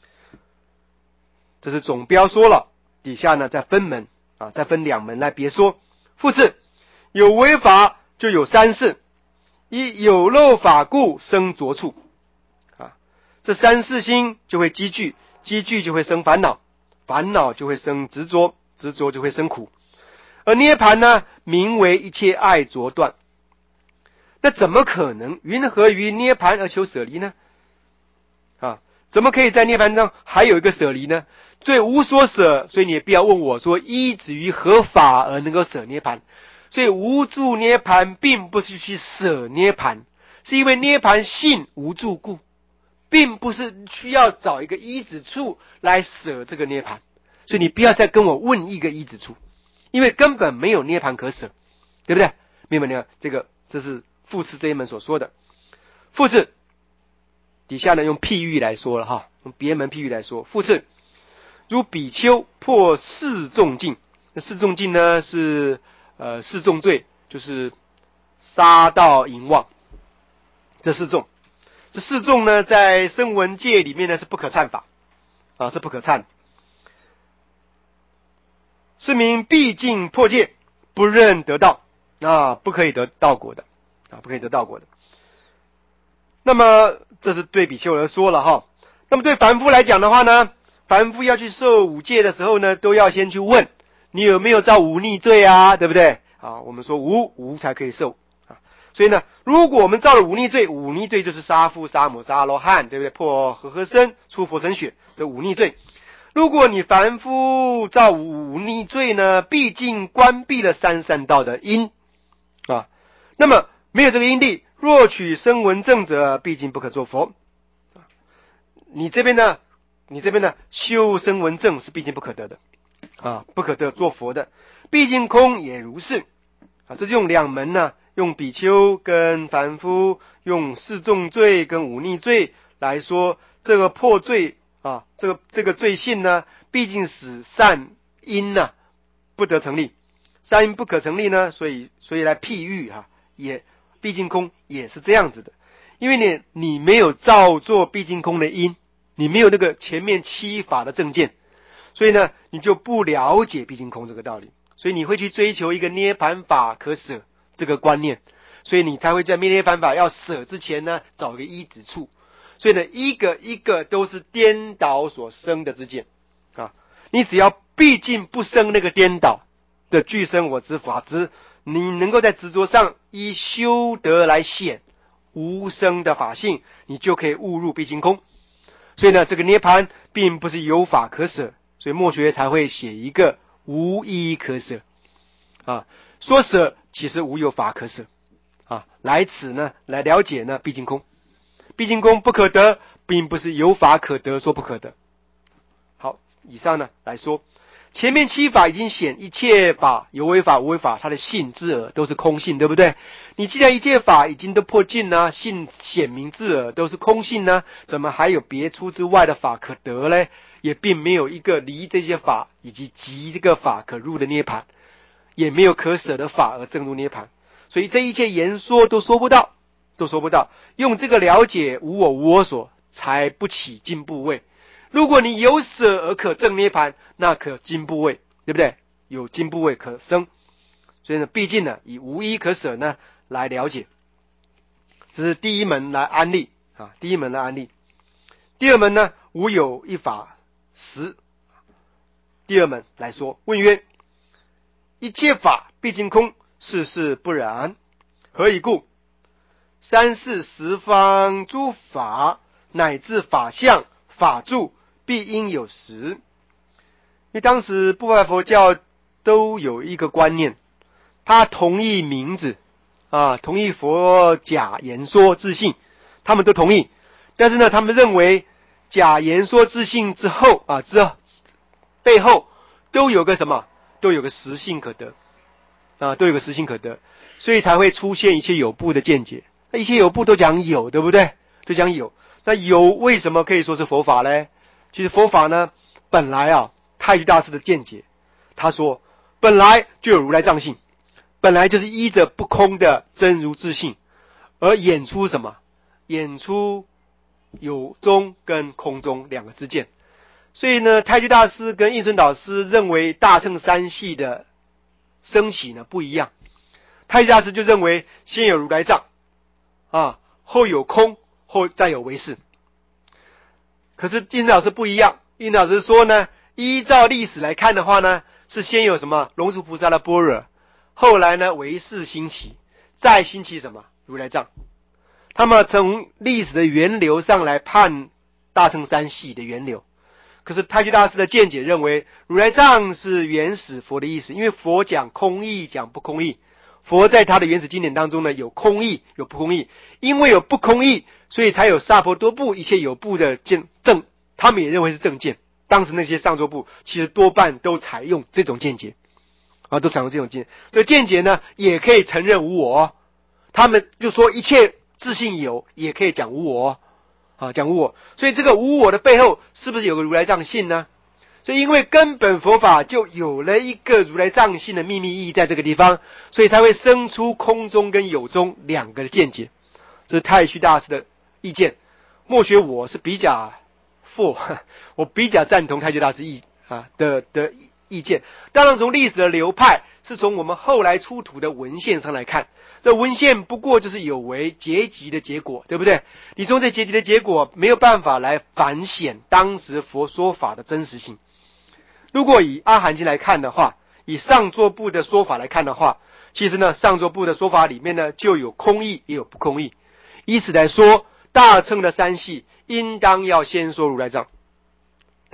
这是总标说了，底下呢再分门啊，再分两门来别说。复次，有为法就有三世，以有漏法故生着处啊，这三世心就会积聚，积聚就会生烦恼，烦恼就会生执着，执着就会生苦。而涅盘呢，名为一切爱着断。那怎么可能云何于涅盘而求舍离呢？啊，怎么可以在涅盘中还有一个舍离呢？最无所舍，所以你也不要问我说依止于何法而能够舍涅盘。所以无住涅盘并不是去舍涅盘，是因为涅盘性无住故，并不是需要找一个依止处来舍这个涅盘。所以你不要再跟我问一个依止处，因为根本没有涅盘可舍，对不对？明白没有？这个这是复次这一门所说的。复次底下呢用譬喻来说了哈，用别门譬喻来说。复次如比丘破四众禁，那四众禁呢是呃四重罪，就是杀盗淫妄，这四众。这四众呢在声闻界里面呢是不可忏法啊，是不可忏，是名毕竟破戒，不认得道啊，不可以得道果的啊，不可以得道果的。那么这是对比丘而说了哈。那么对凡夫来讲的话呢，凡夫要去受五戒的时候呢，都要先去问你有没有造忤逆罪啊，对不对啊？我们说无无才可以受啊。所以呢，如果我们造了忤逆罪，忤逆罪就是杀父杀母杀阿罗汉，对不对？破和合身出佛身血，这忤逆罪。 如果你凡夫造忤逆罪呢，毕竟关闭了三善道的因啊，那么没有这个因地，若取声闻正者，毕竟不可作佛。你这边呢，你这边呢，修声闻正是毕竟不可得的啊，不可得做佛的。毕竟空也如是啊，这是用两门呢，用比丘跟凡夫，用四重罪跟忤逆罪来说，这个破罪啊，这个这个罪性呢，毕竟使善因呢不得成立，善因不可成立呢，所以所以来譬喻哈、啊，也毕竟空也是这样子的，因为你你没有造作毕竟空的因，你没有那个前面七法的正见，所以呢，你就不了解毕竟空这个道理，所以你会去追求一个涅盘法可舍这个观念，所以你才会在涅盘法要舍之前呢，找一个依止处。所以呢，一个一个都是颠倒所生的之见啊！你只要毕竟不生那个颠倒的具生我执法执，你能够在执着上依修德来显无生的法性，你就可以悟入毕竟空。所以呢，这个涅盘并不是有法可舍，所以墨学才会写一个无依可舍啊。说舍其实无有法可舍啊，来此呢来了解呢毕竟空。毕竟空不可得，并不是有法可得说不可得。好，以上呢来说，前面七法已经显一切法有为法无为法，它的性自尔都是空性，对不对？你既然一切法已经都破尽呢，性显明自尔都是空性呢，怎么还有别出之外的法可得呢？也并没有一个离这些法以及即这个法可入的涅盘，也没有可舍的法而证入涅盘，所以这一切言说都说不到。都说不到，用这个了解无我无我所，才不起进步位。如果你有舍而可证涅盘，那可进步位，对不对？有进步位可生。所以呢，毕竟呢，以无依可舍呢来了解，这是第一门来安立啊，第一门来安立。第二门呢，无有一法实。第二门来说，问曰：一切法毕竟空，世事不然，何以故？三世十方诸法乃至法相法住必应有时。因为当时部派佛教都有一个观念，他同意名字啊，同意佛假言说自性，他们都同意，但是呢，他们认为假言说自性之后啊，之背后都有个什么，都有个实性可得啊，都有个实性可得，所以才会出现一切有部的见解。一切有部都讲有，对不对？都讲有。那有为什么可以说是佛法呢？其实佛法呢，本来啊，太虚大师的见解，他说本来就有如来藏性，本来就是依着不空的真如自性，而演出什么？演出有中跟空中两个之见。所以呢，太虚大师跟印顺导师认为大乘三系的升起呢不一样。太虚大师就认为先有如来藏啊，后有空，后再有唯识。可是印顺导师不一样，印顺导师说呢，依照历史来看的话呢，是先有什么龙树菩萨的般若，后来呢唯识兴起，再兴起什么如来藏。他们从历史的源流上来判大乘三系的源流。可是太虚大师的见解认为，如来藏是原始佛的意思，因为佛讲空义，讲不空义。佛在他的原始经典当中呢，有空义，有不空义。因为有不空义，所以才有萨婆多部一切有部的见正，他们也认为是正见。当时那些上座部其实多半都采用这种见解啊，都采用这种见解。这个见解呢，也可以承认无我哦。他们就说一切自性有，也可以讲无我哦。啊，讲无我，所以这个无我的背后是不是有个如来藏性呢？所以因为根本佛法就有了一个如来藏性的秘密意义在这个地方，所以才会生出空中跟有中两个的见解。这是太虚大师的意见。默学我是比较 for， 我比较赞同太虚大师意啊的的意见。当然从历史的流派是从我们后来出土的文献上来看，这文献不过就是有为结集的结果，对不对？你从这结集的结果没有办法来反显当时佛说法的真实性。如果以阿含经来看的话，以上座部的说法来看的话，其实呢，上座部的说法里面呢，就有空义也有不空义。以此来说，大乘的三系应当要先说如来藏，对不对？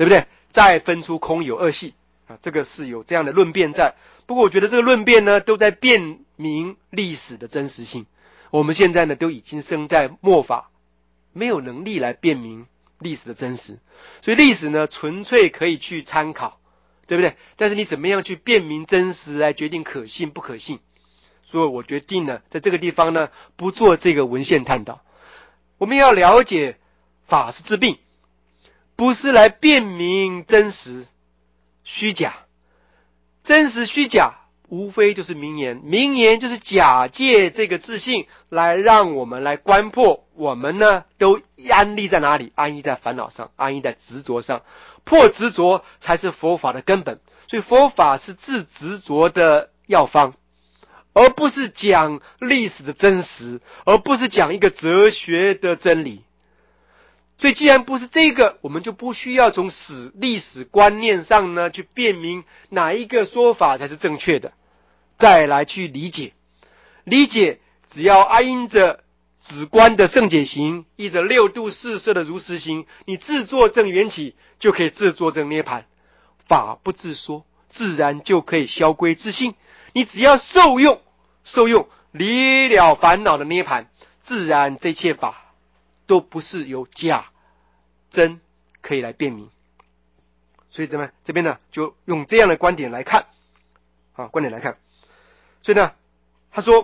再分出空有二系啊，这个是有这样的论辩在。不过我觉得这个论辩呢，都在辨明历史的真实性。我们现在呢，都已经生在末法，没有能力来辨明历史的真实，所以历史呢，纯粹可以去参考，对不对？但是你怎么样去辨明真实，来决定可信不可信？所以我决定呢，在这个地方呢，不做这个文献探讨。我们要了解法是治病，不是来辨明真实虚假。真实虚假无非就是名言，名言就是假借这个自信来让我们来观破，我们呢都安立在哪里？安逸在烦恼上，安逸在执着上。破执着才是佛法的根本，所以佛法是治执着的药方，而不是讲历史的真实，而不是讲一个哲学的真理。所以既然不是这个，我们就不需要从史历史观念上呢去辨明哪一个说法才是正确的，再来去理解。理解只要按着止观的圣解行，依着六度四摄的如实行，你自作正缘起，就可以自作正涅盘。法不自说，自然就可以消归自性。你只要受用，受用离了烦恼的涅盘，自然这一切法都不是由假真可以来辨明。所以怎么这边呢，就用这样的观点来看啊，观点来看。所以呢，他说，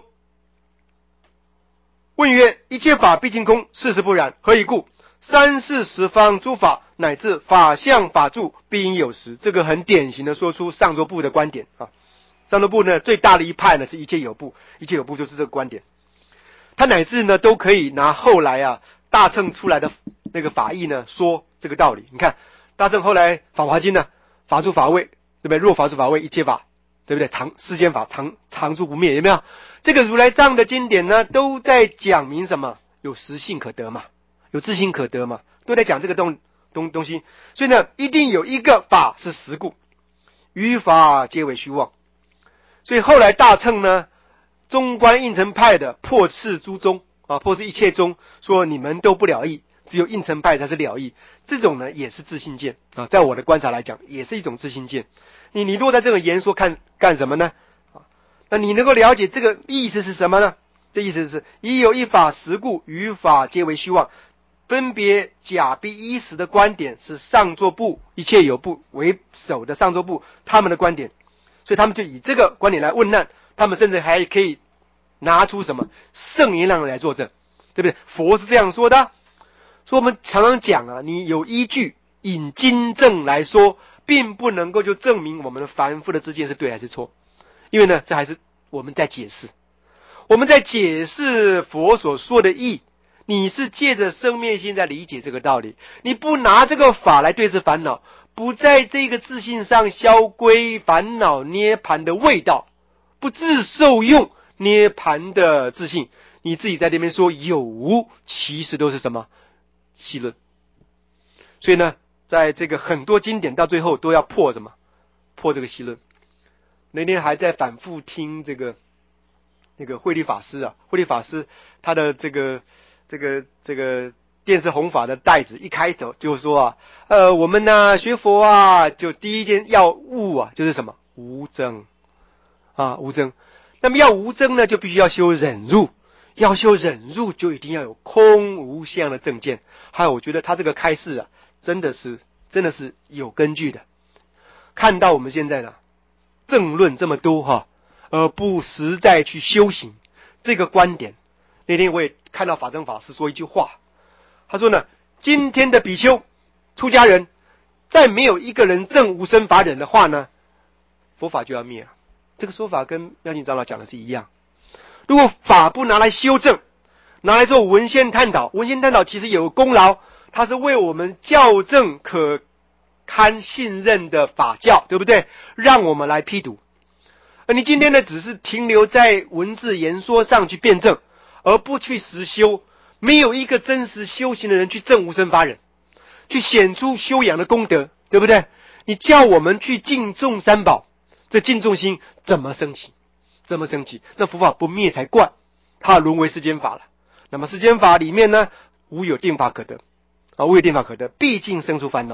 问曰：一切法毕竟空，事实不然，何以故？三世十方诸法，乃至法相法住，必应有时。这个很典型的说出上座部的观点啊。上座部呢，最大的一派呢是一切有部，一切有部就是这个观点。他乃至呢都可以拿后来啊大乘出来的那个法义呢说这个道理。你看大乘后来法华经呢，法住法位，对不对？若法住法位，一切法，对不对？常世间法常常住不灭，有没有？这个如来藏的经典呢，都在讲明什么？有实性可得嘛，有自性可得嘛，都在讲这个东东东西。所以呢，一定有一个法是实故，余法皆为虚妄。所以后来大乘呢，中观应成派的破斥诸宗啊，破斥一切宗，说你们都不了义，只有应成派才是了义。这种呢也是自性见啊，在我的观察来讲，也是一种自性见。你你落在这种言说看干什么呢？啊，那你能够了解这个意思是什么呢？这意思是已有一法实故，余法皆为虚妄。分别假必依实的观点是上座部一切有部为首的上座部他们的观点，所以他们就以这个观点来问难。他们甚至还可以拿出什么圣言让人来作证，对不对？佛是这样说的。所以我们常常讲啊，你有依据引经证来说，并不能够就证明我们的凡夫的知见是对还是错，因为呢，这还是我们在解释，我们在解释佛所说的义。你是借着生灭心在理解这个道理，你不拿这个法来对治烦恼，不在这个自性上消归烦恼涅槃的味道，不自受用涅槃的自性，你自己在这边说有无，其实都是什么戏论。所以呢，在这个很多经典到最后都要破什么？破这个戏论。那天还在反复听这个那个慧律法师啊，慧律法师他的这个这个这个电视弘法的带子一开头就说啊，呃，我们呢学佛啊，就第一件要务啊，就是什么？无争啊，无争。那么要无争呢，就必须要修忍辱，要修忍辱就一定要有空无相的正见。还有，我觉得他这个开示啊，真的是真的是有根据的。看到我们现在呢，政论这么多哈，而不实在去修行这个观点。那天我也看到法正法师说一句话，他说呢，今天的比丘出家人，再没有一个人证无生法忍的话呢，佛法就要灭了。这个说法跟妙净长老讲的是一样。如果法不拿来修正，拿来做文献探讨，文献探讨其实有功劳，它是为我们校正可堪信任的法教，对不对？让我们来批读。而你今天呢，只是停留在文字言说上去辩证，而不去实修，没有一个真实修行的人去证无生法忍，去显出修养的功德，对不对？你叫我们去敬重三宝，这敬重心怎么升起？怎么升起？那佛法不灭才怪，它沦为世间法了。那么世间法里面呢，无有定法可得啊，无有定法可得，毕竟生出烦恼。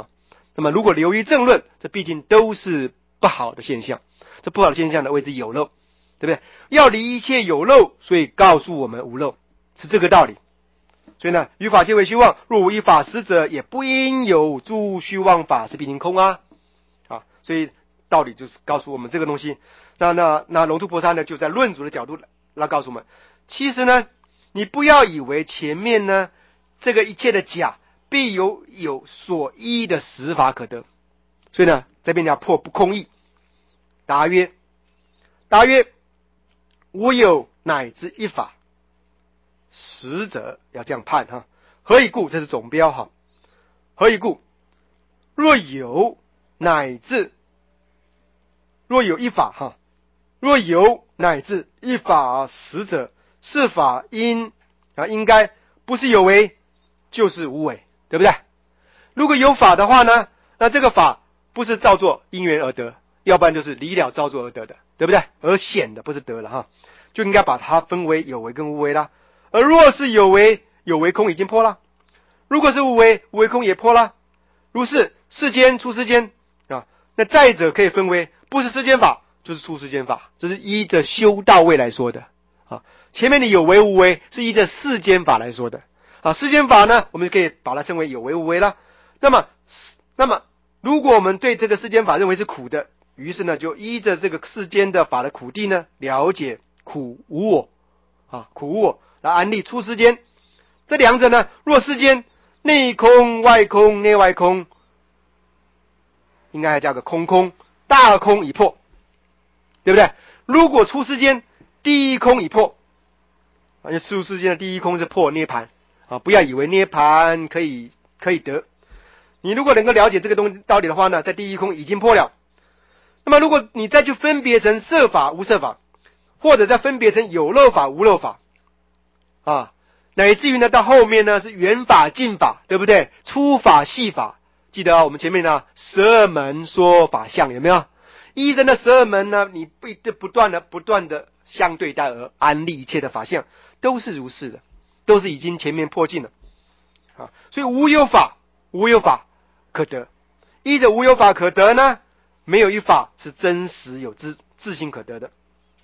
那么如果流于正论，这毕竟都是不好的现象。这不好的现象呢，谓之有漏，对不对？要离一切有漏，所以告诉我们无漏，是这个道理。所以呢，于法皆为虚妄，若无一法实者，也不应有诸虚妄法，是毕竟空啊。啊，所以道理就是告诉我们这个东西。那那那龙树菩萨呢，就在论主的角度来告诉我们，其实呢，你不要以为前面呢这个一切的假必有有所依的实法可得。所以呢，这边要破不空义。答曰：答曰，无有乃至一法实者，要这样判哈。何以故？这是总标哈。何以故？若有乃至若有一法哈，若有乃至一法实者，是法应啊应该不是有为就是无为，对不对？如果有法的话呢，那这个法不是造作因缘而得，要不然就是离了造作而得的，对不对？而显的不是得了哈，就应该把它分为有为跟无为啦。而若是有为，有为空已经破了；如果是无为，无为空也破了。如是世间出世间啊，那再者可以分为不是世间法就是出世间法，这是依着修道位来说的啊。前面的有为无为是依着世间法来说的啊。世间法呢，我们就可以把它称为有为无为了。那么，那么如果我们对这个世间法认为是苦的，于是呢，就依着这个世间的法的苦谛呢，了解苦无我啊，苦无我来安立出世间。这两者呢，若世间内空外空内外空，应该还加个空空，大空已破，对不对？如果出世间第一空已破，而且出世间的第一空是破涅盘啊，不要以为涅盘可以可以得。你如果能够了解这个东西道理的话呢，在第一空已经破了。那么如果你再去分别成色法无色法，或者再分别成有漏法无漏法啊，乃至于呢到后面呢是缘法尽法，对不对？初法细法，记得啊，我们前面呢十二门说法相，有没有？依着那十二门呢，你不不断的不断的相对待而安立一切的法相，都是如是的，都是已经前面破尽了啊。所以无有法无有法可得，依着无有法可得呢，没有一法是真实有自自性可得的。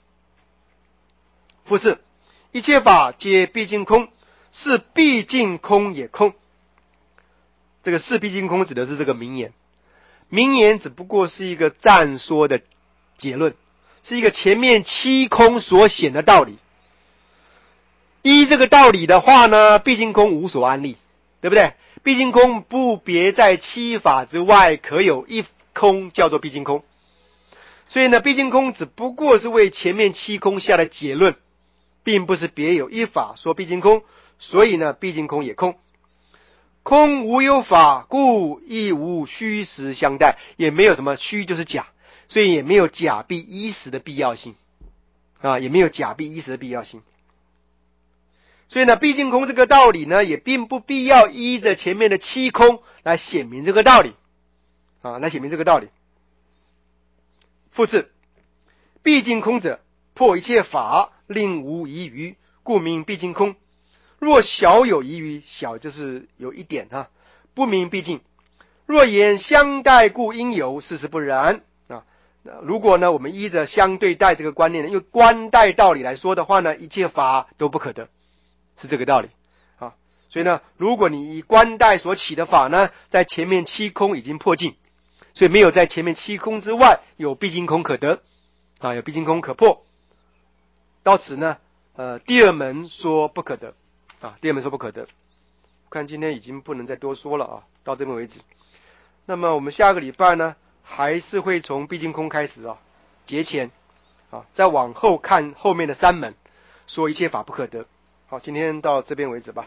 复是一切法皆毕竟空，是毕竟空也空。这个是毕竟空指的是这个名言，名言只不过是一个暂说的结论，是一个前面七空所显的道理。依这个道理的话呢，毕竟空无所安立，对不对？毕竟空不别在七法之外，可有一空叫做毕竟空。所以呢，毕竟空只不过是为前面七空下的结论，并不是别有一法说毕竟空。所以呢，毕竟空也空。空无有法，故亦无虚实相待，也没有什么虚就是假，所以也没有假必依实的必要性啊，也没有假必依实的必要性。所以呢，毕竟空这个道理呢，也并不必要依着前面的七空来显明这个道理啊，来显明这个道理。复次，毕竟空者，破一切法，令无疑余，故名毕竟空。若小有疑余，小就是有一点哈，不明毕竟。若言相待故应有，事实不然啊。如果呢，我们依着相对待这个观念呢，用观待道理来说的话呢，一切法都不可得，是这个道理啊。所以呢，如果你以观待所起的法呢，在前面七空已经破尽，所以没有在前面七空之外有毕竟空可得啊，有毕竟空可破。到此呢，呃，第二门说不可得。啊，第二门说不可得。看今天已经不能再多说了啊，到这边为止。那么我们下个礼拜呢，还是会从毕竟空开始啊，节前啊，再往后看后面的三门，说一切法不可得。好，今天到这边为止吧。